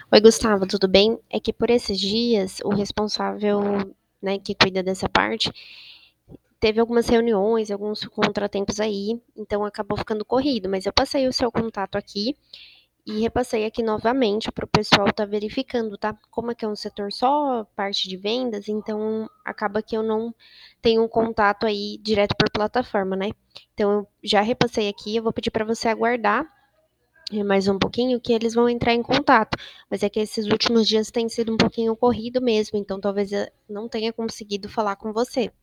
Oi, Gustavo, tudo bem? É que por esses dias o responsável, né, que cuida dessa parte, teve algumas reuniões, alguns contratempos aí, então acabou ficando corrido, mas eu passei o seu contato aqui e repassei aqui novamente para o pessoal estar verificando, tá? Como é que é um setor só parte de vendas, então acaba que eu não tenho um contato aí direto por plataforma, né? Então eu já repassei aqui, eu vou pedir para você aguardar mais um pouquinho que eles vão entrar em contato. Mas é que esses últimos dias tem sido um pouquinho corrido mesmo, então talvez eu não tenha conseguido falar com você.